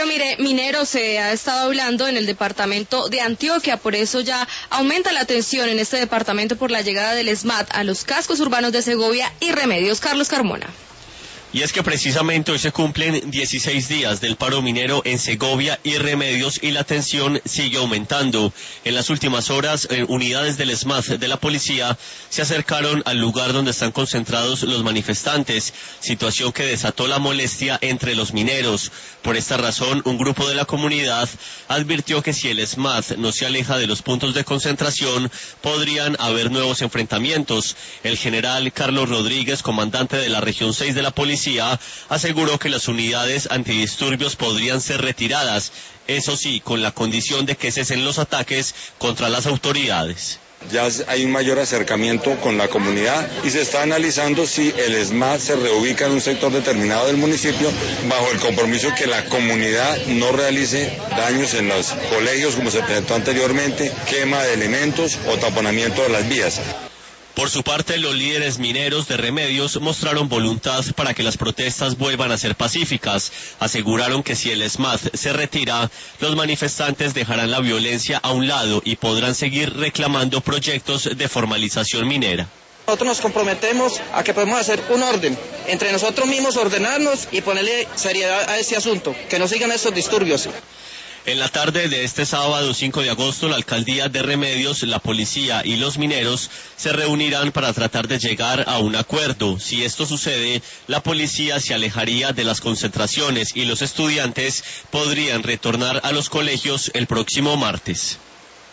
minero se ha estado hablando en el departamento de Antioquia, por eso ya aumenta la tensión en este departamento por la llegada del SMAT a los cascos urbanos de Segovia y Remedios. Carlos Carmona. Y es que precisamente hoy se cumplen 16 días del paro minero en Segovia y Remedios y la tensión sigue aumentando. En las últimas horas, unidades del SMAT de la policía se acercaron al lugar donde están concentrados los manifestantes, situación que desató la molestia entre los mineros. Por esta razón, un grupo de la comunidad advirtió que si el SMAT no se aleja de los puntos de concentración, podrían haber nuevos enfrentamientos. El general Carlos Rodríguez, comandante de la región 6 de la policía, aseguró que las unidades antidisturbios podrían ser retiradas, eso sí, con la condición de que cesen los ataques contra las autoridades. Ya hay un mayor acercamiento con la comunidad y se está analizando si el SMAT se reubica en un sector determinado del municipio bajo el compromiso que la comunidad no realice daños en los colegios como se presentó anteriormente, quema de elementos o taponamiento de las vías. Por su parte, los líderes mineros de Remedios mostraron voluntad para que las protestas vuelvan a ser pacíficas. Aseguraron que si el SMAT se retira, los manifestantes dejarán la violencia a un lado y podrán seguir reclamando proyectos de formalización minera. Nosotros nos comprometemos a que podemos hacer un orden, entre nosotros mismos ordenarnos y ponerle seriedad a este asunto, que no sigan estos disturbios. En la tarde de este sábado 5 de agosto, la alcaldía de Remedios, la policía y los mineros se reunirán para tratar de llegar a un acuerdo. Si esto sucede, la policía se alejaría de las concentraciones y los estudiantes podrían retornar a los colegios el próximo martes.